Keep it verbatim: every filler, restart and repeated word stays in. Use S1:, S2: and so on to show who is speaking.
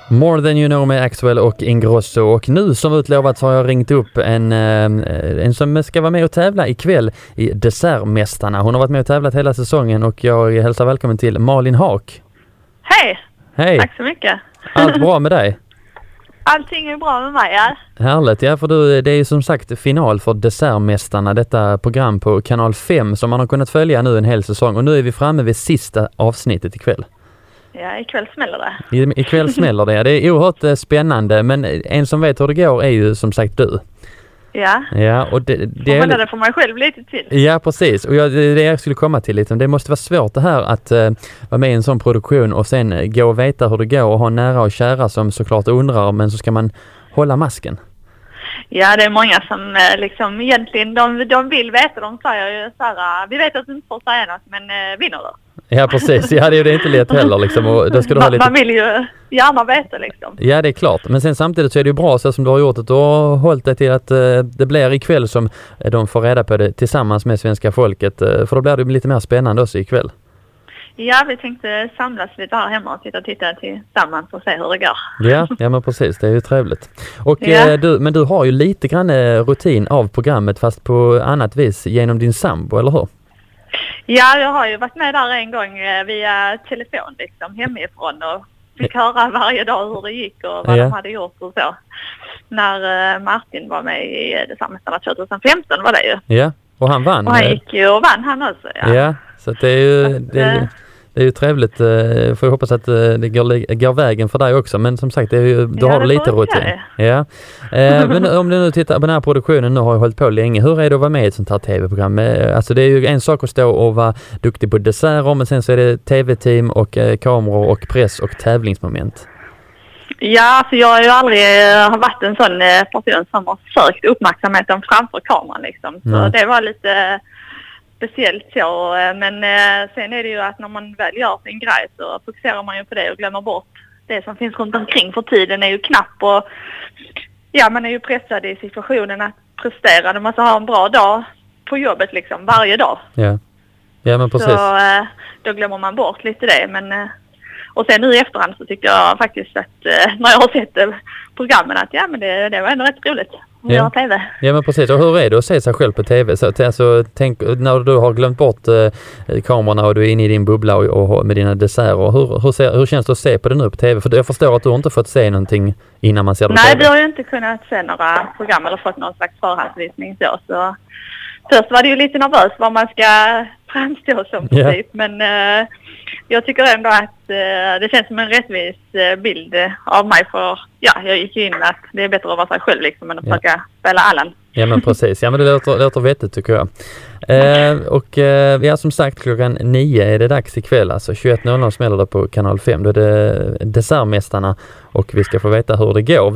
S1: More than you know med Axwell och Ingrosso. Och nu som utlovat så har jag ringt upp en, en som ska vara med och tävla ikväll i Dessertmästarna. Hon har varit med och tävlat hela säsongen och jag hälsar välkommen till Malin Haak.
S2: Hej!
S1: Hej!
S2: Tack så mycket.
S1: Allt bra med dig?
S2: Allting är bra med mig, ja.
S1: Härligt, ja, för du, det är ju som sagt final för Dessertmästarna, detta program på kanal fem som man har kunnat följa nu en hel säsong. Och nu är vi framme vid sista avsnittet ikväll.
S2: Ja, ikväll smäller det.
S1: I, ikväll smäller det. Det är oerhört eh, spännande, men en som vet hur det går är ju som sagt du.
S2: Ja.
S1: Ja, och det, det
S2: jag
S1: är
S2: det för mig själv lite till.
S1: Ja, precis. Och jag, det är det jag skulle komma till lite. Det måste vara svårt det här att uh, vara med i en sån produktion och sen uh, gå och veta hur det går och ha nära och kära som såklart undrar, men så ska man hålla masken.
S2: Ja, det är många som eh, liksom egentligen, de, de vill veta, de säger ju så här, vi vet att du inte får säga något, men eh, vinner du?
S1: Ja, precis. Ja, det är ju inte lätt heller liksom. Och då ska du
S2: man,
S1: ha lite...
S2: man vill ju gärna veta liksom.
S1: Ja, det är klart. Men sen samtidigt så är det ju bra så som du har gjort att du har hållit dig till att uh, det blir ikväll som uh, de får reda på det tillsammans med svenska folket. Uh, för då blir det lite mer spännande också ikväll.
S2: Ja, vi tänkte samlas lite här hemma och titta och titta tillsammans och se hur det går.
S1: Ja, ja men precis. Det är ju trevligt. Och,
S2: ja.
S1: eh, du, men du har ju lite grann rutin av programmet fast på annat vis genom din sambo, eller hur?
S2: Ja, jag har ju varit med där en gång via telefon liksom, hemifrån och fick höra varje dag hur det gick och vad ja. de hade gjort och så. När Martin var med i Dessertmästarna tjugohundrafemton var det ju.
S1: Ja, och han vann.
S2: Och han gick ju och vann han också, ja.
S1: Ja, så det är ju... Att, det är, det är ju trevligt, får jag hoppas att det går, går vägen för dig också, men som sagt, det är ju, då
S2: ja,
S1: har du lite rutin. Ja. Eh, men om du nu tittar på den här produktionen, nu har jag hållit på länge, hur är det att vara med i ett sånt här tv-program? Alltså det är ju en sak att stå och vara duktig på desserter, men sen så är det tv-team och eh, kameror och press och tävlingsmoment.
S2: Ja, alltså jag har ju aldrig uh, varit en sån uh, person som har sökt uppmärksamheten framför kameran liksom, så mm. det var lite... speciellt så, men eh, sen är det ju att när man väl gör sin grej så fokuserar man ju på det och glömmer bort det som finns runt omkring, för tiden är ju knapp och ja, man är ju pressad i situationen att prestera. Man måste ha en bra dag på jobbet liksom, varje dag.
S1: Ja, ja men precis.
S2: Så eh, då glömmer man bort lite det, men eh, och sen nu i efterhand så tycker jag faktiskt att eh, när jag har sett eh, programmen att ja, men det, det var ändå rätt roligt.
S1: Ja.
S2: T V.
S1: Ja men precis, och hur är det att se sig själv på tv? Så, alltså, tänk, när du har glömt bort eh, kamerorna och du är inne i din bubbla och, och med dina desserter, hur, hur, ser, hur känns det att se på det nu på tv? För jag förstår att du inte fått se någonting innan man ser det på
S2: Nej,
S1: tv.
S2: Nej, du har ju inte kunnat se några program eller fått någon slags förhandsvisning så, så först var det ju lite nervös vad man ska framstå som
S1: yeah.
S2: typ, men eh, jag tycker ändå att eh, det känns som en rättvis eh, bild av mig, för ja, jag gick in att det är bättre att vara sig själv liksom än att yeah. försöka spela Allan.
S1: Ja men precis, ja men det låter, låter vettigt tycker jag. Eh, och eh, ja, som sagt klockan nio är det dags ikväll, alltså tjugoett noll noll smäller det på kanal fem, då är det Dessertmästarna och vi ska få veta hur det går.